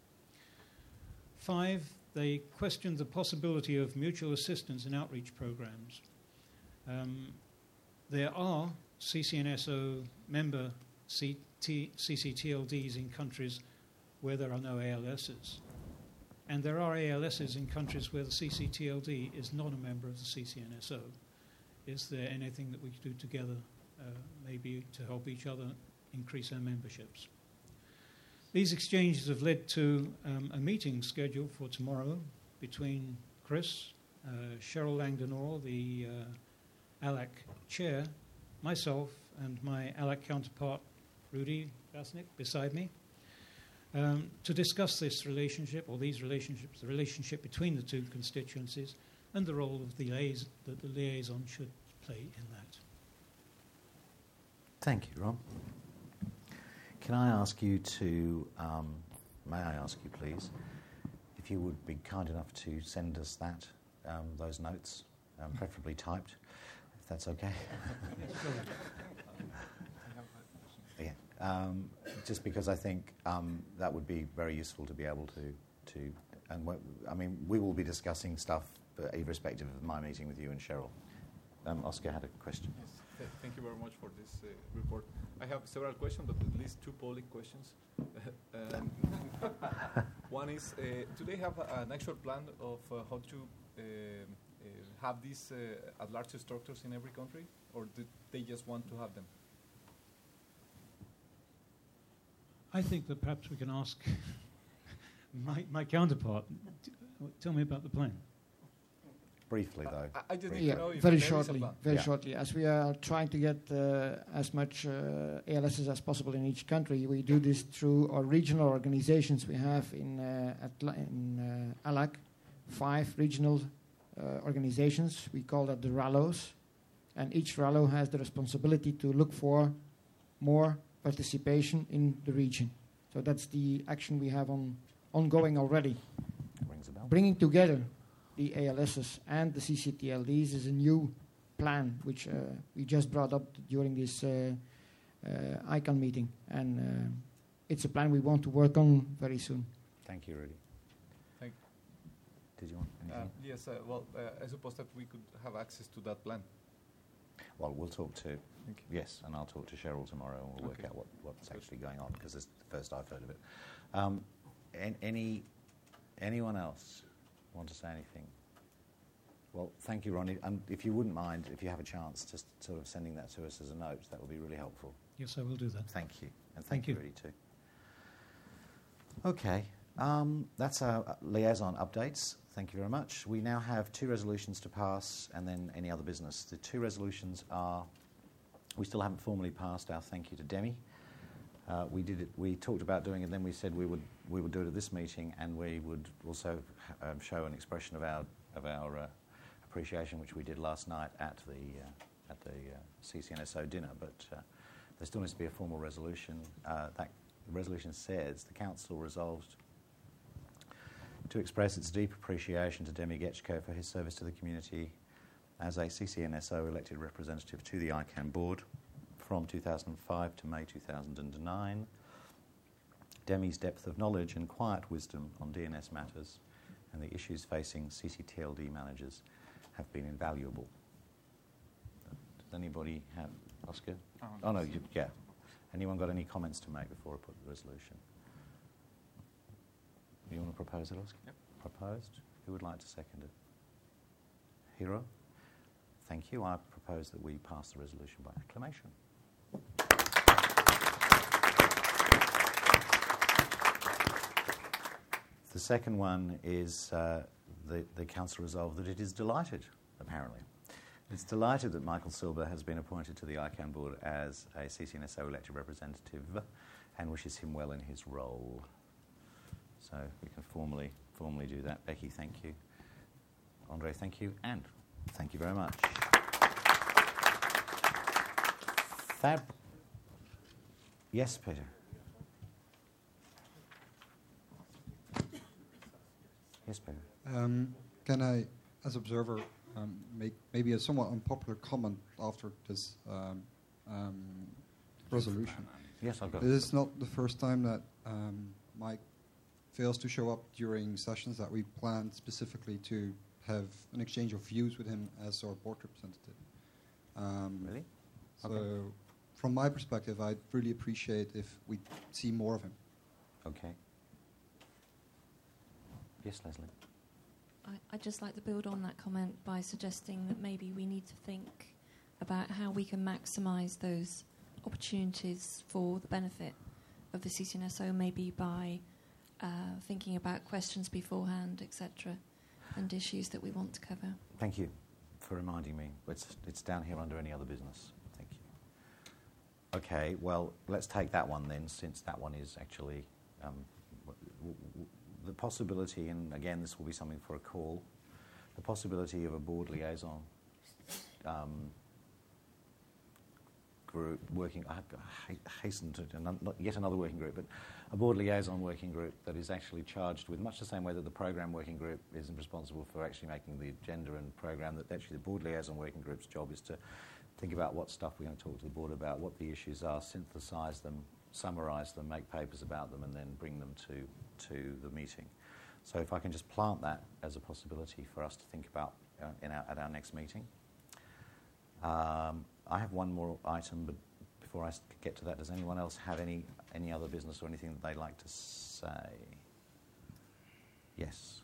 Speaker 15: Five, they questioned the possibility of mutual assistance in outreach programs. Um, there are C C N S O member C C T L Ds in countries where there are no A L Ss. And there are A L Ss in countries where the C C T L D is not a member of the C C N S O. Is there anything that we could do together, uh, maybe to help each other increase our memberships? These exchanges have led to um, a meeting scheduled for tomorrow between Chris, uh, Cheryl Langdon-Orr, the uh, A L A C chair, myself, and my A L A C counterpart, Rudy Vasnik, beside me, um, to discuss this relationship, or these relationships, the relationship between the two constituencies, and the role of the liaison, that the liaison should play in that.
Speaker 2: Thank you, Ron. Can I ask you to, um, may I ask you please, if you would be kind enough to send us that, um, those notes, um, preferably typed, if that's okay. Yeah, um, just because I think um, that would be very useful to be able to, to and w- I mean, we will be discussing stuff uh, irrespective of my meeting with you and Cheryl. Um, Oscar had a question.
Speaker 16: Yes. Th- thank you very much for this uh, report. I have several questions, but at least two public questions. um, one is, uh, do they have a, an actual plan of uh, how to uh, uh, have these uh, at large structures in every country, or do they just want to have them?
Speaker 15: I think that perhaps we can ask my, my counterpart. T- tell me about the plan.
Speaker 2: Briefly, though.
Speaker 16: I, I just need
Speaker 17: yeah,
Speaker 16: to know if
Speaker 17: very
Speaker 16: there
Speaker 17: shortly.
Speaker 16: is a plan.
Speaker 17: Very
Speaker 2: yeah.
Speaker 17: shortly. As we are trying to get uh, as much uh, A L Ss as possible in each country, we do this through our regional organizations we have in uh, Atla- in uh, A L A C, five regional uh, organizations. We call that the R A L Os, and each R A L O has the responsibility to look for more participation in the region. So that's the action we have on ongoing already.
Speaker 2: Rings a bell.
Speaker 17: Bringing together the A L Ss and the C C T L Ds is a new plan, which uh, we just brought up during this uh, uh, ICANN meeting. And uh, it's a plan we want to work on very soon.
Speaker 2: Thank you, Rudy.
Speaker 16: Thank
Speaker 2: Did you want anything?
Speaker 16: uh, Yes, uh, well, uh, I suppose that we could have access to that plan.
Speaker 2: Well, we'll talk to,
Speaker 16: Thank you.
Speaker 2: yes, and I'll talk to Cheryl tomorrow and we'll
Speaker 16: Okay.
Speaker 2: work out what, what's actually going on, because it's the first I've heard of it. Um, an, any, anyone else want to say anything? Well, thank you, Ronnie. And if you wouldn't mind, if you have a chance, just sort of sending that to us as a note, that would be really helpful.
Speaker 15: Yes, I will do that.
Speaker 2: Thank you. And
Speaker 15: Thank
Speaker 2: thank, you,
Speaker 15: you.
Speaker 2: Rudy, too. Okay, um, that's our liaison updates. Thank you very much. We now have two resolutions to pass and then any other business. The two resolutions are, we still haven't formally passed our thank you to Demi. Uh, we did it, we talked about doing it, then we said we would we would do it at this meeting, and we would also um, show an expression of our of our uh, appreciation, which we did last night at the uh, at the uh, C C N S O dinner. But uh, there still needs to be a formal resolution. Uh, that the resolution says the council resolves to express its deep appreciation to Demi Getchko for his service to the community as a C C N S O elected representative to the ICANN board from two thousand five to May two thousand nine. Demi's depth of knowledge and quiet wisdom on D N S matters and the issues facing C C T L D managers have been invaluable. Does anybody have, Oscar?
Speaker 16: Oh,
Speaker 2: oh no, you, yeah. Anyone got any comments to make before I put the resolution? You want to propose it, Oscar?
Speaker 16: Yep.
Speaker 2: Proposed. Who would like to second it? Hero? Thank you. I propose that we pass the resolution by acclamation. The second one is uh, the, the Council resolved that it is delighted, apparently. It's delighted that Michael Silber has been appointed to the ICANN board as a C C N S O elected representative and wishes him well in his role. So we can formally formally do that. Becky, thank you. Andre, thank you. And thank you very much. Fab. Yes, Peter. Yes, Peter.
Speaker 18: Um, can I, as observer, um, make maybe a somewhat unpopular comment after this um, um, resolution?
Speaker 2: Yes, I'll go.
Speaker 18: It is not the first time that um, Mike fails to show up during sessions that we planned specifically to have an exchange of views with him as our board representative. Um,
Speaker 2: really?
Speaker 18: So,
Speaker 2: Okay.
Speaker 18: from my perspective, I'd really appreciate if we see more of him.
Speaker 2: Okay. Yes, Leslie.
Speaker 5: I, I'd just like to build on that comment by suggesting that maybe we need to think about how we can maximise those opportunities for the benefit of the C C N S O, maybe by uh, thinking about questions beforehand, et cetera, and issues that we want to cover.
Speaker 2: Thank you for reminding me. It's, it's down here under any other business. Thank you. Okay, well, let's take that one then, since that one is actually um, w- w- w- the possibility, and again, this will be something for a call, the possibility of a board liaison um, group working, I hasten to, not yet another working group, but a board liaison working group that is actually charged with, much the same way that the program working group isn't responsible for actually making the agenda and program, that actually the board liaison working group's job is to think about what stuff we're going to talk to the board about, what the issues are, synthesise them, summarise them, make papers about them, and then bring them to, to the meeting. So if I can just plant that as a possibility for us to think about uh, in our, at our next meeting. Um, I have one more item, but before I get to that, does anyone else have any, any other business or anything that they'd like to say? Yes.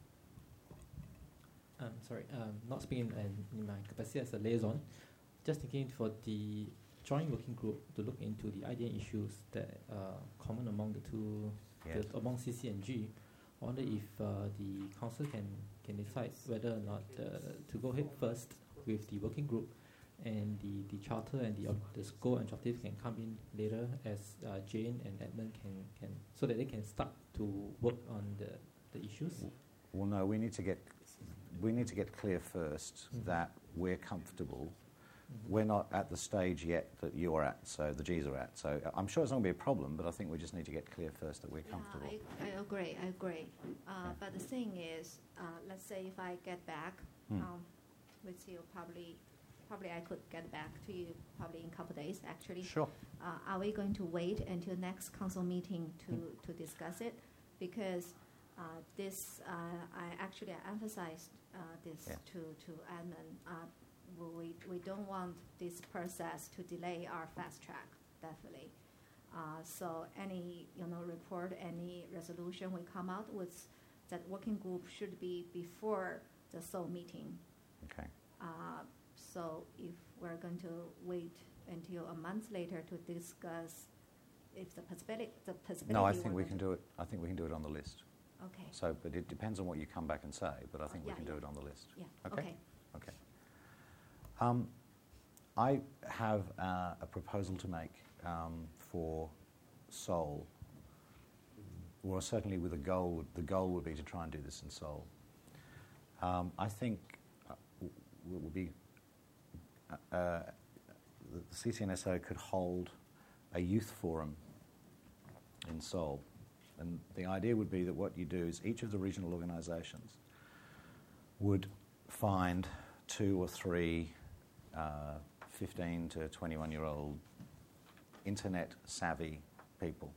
Speaker 14: Um, sorry, um, not speaking in, in my capacity as a liaison, just thinking for the joint working group to look into the idea issues that are common among the two,
Speaker 2: Yes.
Speaker 14: the, among C C and G. I wonder if uh, the council can, can decide whether or not uh, to go ahead first with the working group, and the, the charter and the, uh, the scope and objective can come in later as uh, Jane and Edmund can, can, so that they can start to work on the, the issues.
Speaker 2: Well, no, we need to get we need to get clear first
Speaker 14: Mhm.
Speaker 2: that we're comfortable.
Speaker 14: Mhm.
Speaker 2: We're not at the stage yet that you're at, so the G's are at. So I'm sure it's not going to be a problem, but I think we just need to get clear first that we're comfortable.
Speaker 13: Yeah, I, I agree, I agree. Uh, but the thing is, uh, let's say if I get back
Speaker 2: Hmm.
Speaker 13: um, with you, probably, probably I could get back to you probably in a couple of days, actually.
Speaker 2: Sure.
Speaker 13: Uh, are we going to wait until next council meeting to, to discuss it? Because uh, this, uh, I actually emphasized uh, this
Speaker 2: Yeah.
Speaker 13: to, to Edmund. Uh, we, we don't want this process to delay our fast track, definitely. Uh, so any, you know, report, any resolution we come out with, that working group should be before the S O L meeting.
Speaker 2: Okay.
Speaker 13: Uh, so if we're going to wait until a month later to discuss if the possibility, the possibility.
Speaker 2: No, I think
Speaker 13: we're
Speaker 2: we
Speaker 13: going
Speaker 2: can
Speaker 13: to-
Speaker 2: do it. I think we can do it on the list.
Speaker 13: Okay.
Speaker 2: So, but it depends on what you come back and say. But I think
Speaker 13: yeah,
Speaker 2: we can
Speaker 13: yeah.
Speaker 2: do it on the list.
Speaker 13: Yeah.
Speaker 2: Okay.
Speaker 13: Okay.
Speaker 2: Okay. Um, I have uh, a proposal to make um, for S O L. Well, certainly with a goal. The goal would be to try and do this in S O L. Um, I think uh, w- w- would be uh, uh, the C C N S O could hold a youth forum in S O L. And the idea would be that what you do is each of the regional organisations would find two or three uh, fifteen to twenty-one year old internet savvy people.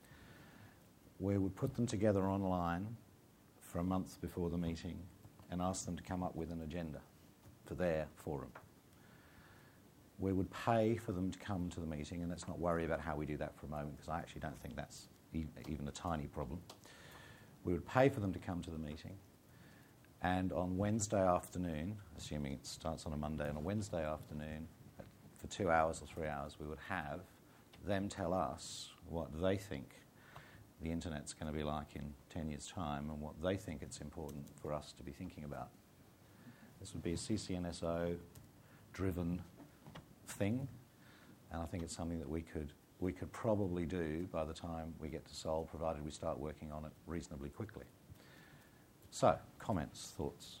Speaker 2: We would put them together online for a month before the meeting and ask them to come up with an agenda for their forum. We would pay for them to come to the meeting, and let's not worry about how we do that for a moment, because I actually don't think that's e- even a tiny problem. We would pay for them to come to the meeting, and on Wednesday afternoon, assuming it starts on a Monday, on a Wednesday afternoon, for two hours or three hours, we would have them tell us what they think the internet's going to be like in ten years' time and what they think it's important for us to be thinking about. This would be a C C N S O-driven thing, and I think it's something that we could we could probably do by the time we get to S O L, provided we start working on it reasonably quickly. So, comments, thoughts?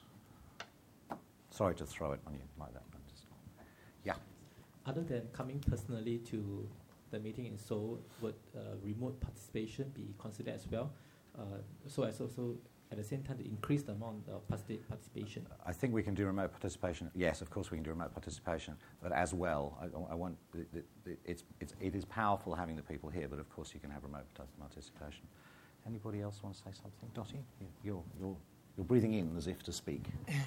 Speaker 2: Sorry to throw it on you like that. But just, yeah.
Speaker 14: Other than coming personally to the meeting in Seoul, would uh, remote participation be considered as well? Uh, so as also at the same time to increase the amount of particip- participation?
Speaker 2: I think we can do remote participation. Yes, of course we can do remote participation, but as well, I, I want it, it, it's, it's, it is powerful having the people here, but of course you can have remote participation. Anybody else want to say something? Dottie, you're, you're, you're breathing in as if to speak.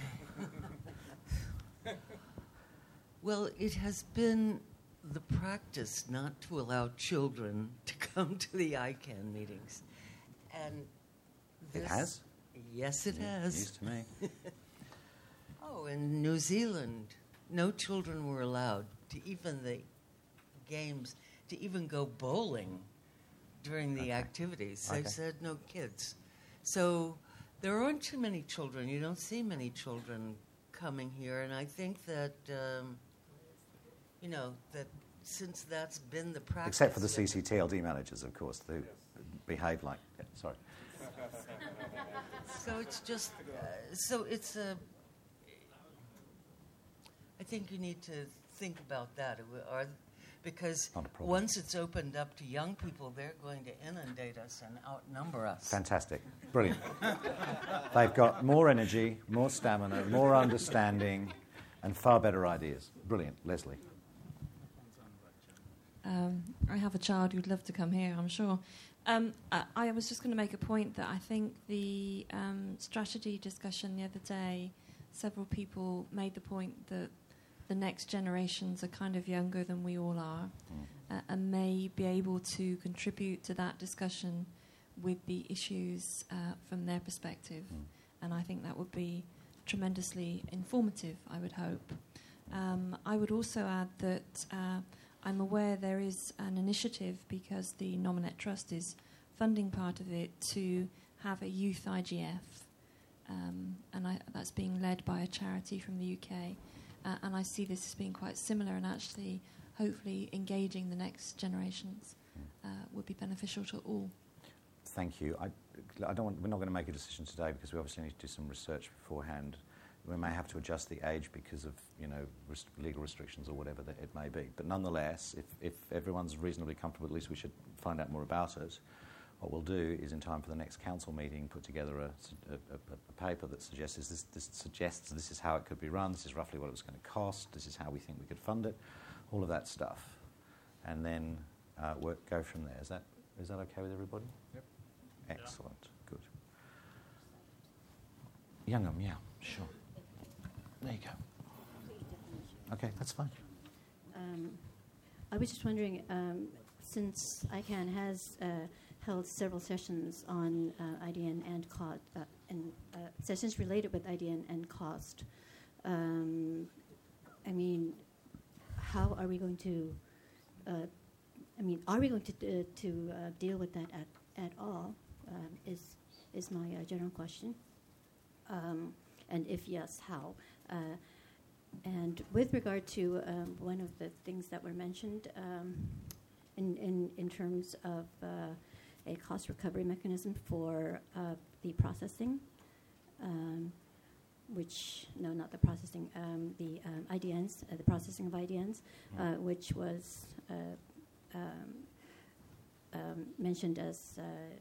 Speaker 12: Well, it has been the practice not to allow children to come to the I CANN meetings. And
Speaker 2: It has?
Speaker 12: Yes, it has.
Speaker 2: News to me.
Speaker 12: Oh, in New Zealand, no children were allowed to even the games, to even go bowling during the
Speaker 2: Okay.
Speaker 12: activities. They
Speaker 2: Okay.
Speaker 12: said no kids. So there aren't too many children. You don't see many children coming here. And I think that, um, you know, that since that's been the practice.
Speaker 2: Except for the C C T L D managers, of course, who behave like... Yeah, sorry.
Speaker 12: So it's just, uh, so it's a, I think you need to think about that. Or, because once it's opened up to young people, they're going to inundate us and outnumber us.
Speaker 2: Fantastic. Brilliant. They've got more energy, more stamina, more understanding, and far better ideas. Brilliant. Leslie.
Speaker 5: Um, I have a child who'd love to come here, I'm sure. Um, I, I was just going to make a point that I think the um, strategy discussion the other day, several people made the point that the next generations are kind of younger than we all are, uh, and may be able to contribute to that discussion with the issues uh, from their perspective. And I think that would be tremendously informative, I would hope. Um, I would also add that uh, I'm aware there is an initiative, because the Nominet Trust is funding part of it, to have a youth I G F. Um, and I, that's being led by a charity from the U K. Uh, and I see this as being quite similar, and actually, hopefully, engaging the next generations uh, would be beneficial to all.
Speaker 2: Thank you. I, I don't want, we're not going to make a decision today, because we obviously need to do some research beforehand. We may have to adjust the age because of, you know, rest- legal restrictions or whatever that it may be. But nonetheless, if, if everyone's reasonably comfortable, at least we should find out more about it. What we'll do is, in time for the next council meeting, put together a, a, a, a paper that suggests this, this suggests this is how it could be run, this is roughly what it was going to cost, this is how we think we could fund it, all of that stuff, and then uh, work, go from there. Is that is that okay with everybody?
Speaker 16: Yep.
Speaker 2: Excellent. Yeah. Good. Young'un, yeah, sure. There you go. Okay, that's fine.
Speaker 7: Um, I was just wondering, um, since I CANN has uh, held several sessions on uh, I D N and cost, uh, and uh, sessions related with I D N and cost, um, I mean, how are we going to? Uh, I mean, are we going to uh, to uh, deal with that at at all? Um, is is my uh, general question. Um, and if yes, how? Uh, and with regard to um, one of the things that were mentioned um, in, in, in terms of uh, a cost recovery mechanism for uh, the processing, um, which, no, not the processing, um, the um, I D Ns, uh, the processing of I D Ns, uh, which was uh, um, um, mentioned as uh,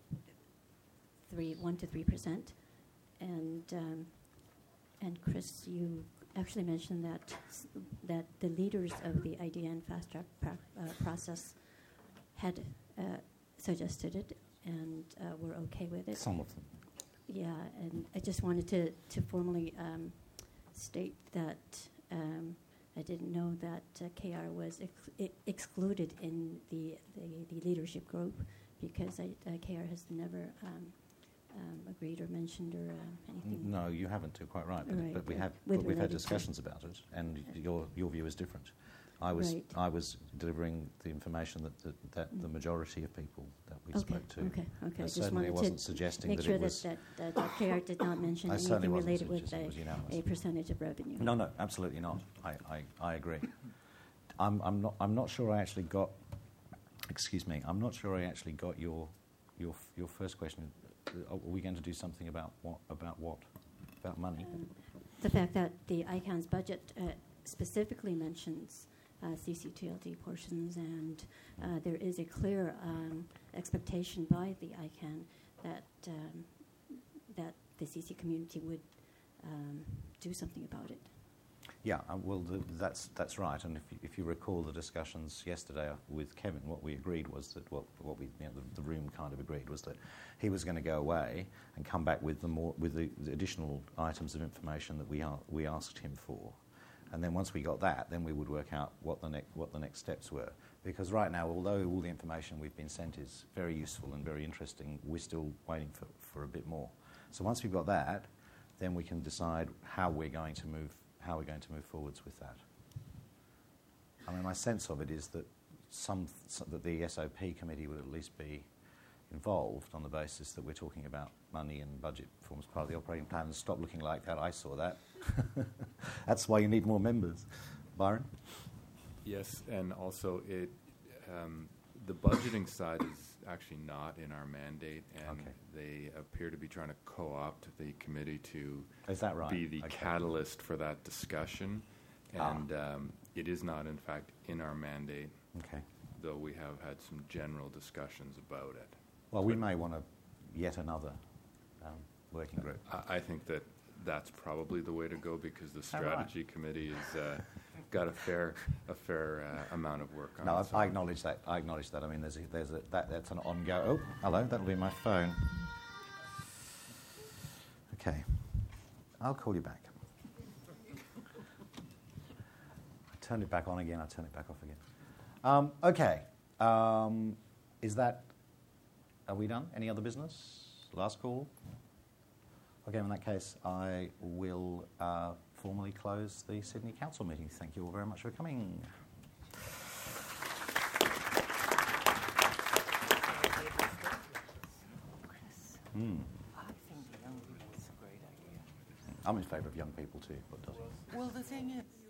Speaker 7: three, one to three percent. And um, and Chris, you actually mentioned that s- that the leaders of the I D N fast track pra- uh, process had uh, suggested it and uh, were okay with it.
Speaker 2: Some of them.
Speaker 7: Yeah, and I just wanted to to formally um, state that um, I didn't know that uh, K R was ex- I- excluded in the, the the leadership group, because I, uh, K R has never. Um, Um, agreed or mentioned or uh, anything?
Speaker 2: No, you haven't. You're quite right. But,
Speaker 7: Right,
Speaker 2: but we
Speaker 7: uh,
Speaker 2: have
Speaker 7: with
Speaker 2: but we've had
Speaker 7: related to-
Speaker 2: discussions about it, and your your view is different. I was
Speaker 7: Right.
Speaker 2: I was delivering the information that that, that the majority of people that we
Speaker 7: Okay,
Speaker 2: spoke to.
Speaker 7: okay, okay.
Speaker 2: I
Speaker 7: I just
Speaker 2: certainly
Speaker 7: wanted
Speaker 2: wasn't
Speaker 7: to
Speaker 2: suggesting
Speaker 7: make
Speaker 2: that
Speaker 7: sure
Speaker 2: it was.
Speaker 7: that, that, that K R did not mention
Speaker 2: I certainly
Speaker 7: anything
Speaker 2: wasn't
Speaker 7: related with
Speaker 2: suggesting it was
Speaker 7: a,
Speaker 2: unanimous.
Speaker 7: a percentage of revenue.
Speaker 2: No, no, absolutely not. I, I, I agree. I'm, I'm not. I'm not sure I actually got. Excuse me. I'm not sure I actually got your, your, your first question. Are we going to do something about what? About what? About money?
Speaker 7: Um, the fact that the I CANN's budget uh, specifically mentions uh, C C T L D portions, and uh, there is a clear um, expectation by the I CANN that um, that the C C community would um, do something about it.
Speaker 2: Yeah, uh, well, the, that's that's right. And if you, if you recall the discussions yesterday with Kevin, what we agreed was that what what we you know, the, the room kind of agreed was that he was going to go away and come back with the more with the, the additional items of information that we are, we asked him for, and then once we got that, then we would work out what the next what the next steps were. Because right now, although all the information we've been sent is very useful and very interesting, we're still waiting for for a bit more. So once we've got that, then we can decide how we're going to move. how we're going to move forwards with that. I mean, my sense of it is that some, so that the S O P committee would at least be involved on the basis that we're talking about money and budget forms part of the operating plan, and stop looking like that. I saw that. That's why you need more members. Byron?
Speaker 8: Yes, and also it, um, the budgeting side is actually not in our mandate, and
Speaker 2: okay.
Speaker 8: they appear to be trying to co-opt the committee to
Speaker 2: is that right?
Speaker 8: be the
Speaker 2: okay.
Speaker 8: catalyst for that discussion, and ah. um, it is not, in fact, in our mandate,
Speaker 2: okay.
Speaker 8: though we have had some general discussions about it.
Speaker 2: Well, we may want a, yet another um, working group.
Speaker 8: I, I think that that's probably the way to go, because the strategy
Speaker 2: right.
Speaker 8: committee has uh, got a fair a fair uh, amount of work on
Speaker 2: no,
Speaker 8: it.
Speaker 2: No, I, I acknowledge that. I acknowledge that. I mean, there's a, there's a that that's an ongoing. Oh, hello, that'll be my phone. Okay, I'll call you back. I turn it back on again. I turn it back off again. Um, okay, um, is that? Are we done? Any other business? Last call. Okay, in that case, I will uh, formally close the Sydney Council meeting. Thank you all very much for coming. Mm.
Speaker 12: I think the young people is a great idea.
Speaker 2: I'm in favour of young people too. What does it?
Speaker 12: Well, the thing is...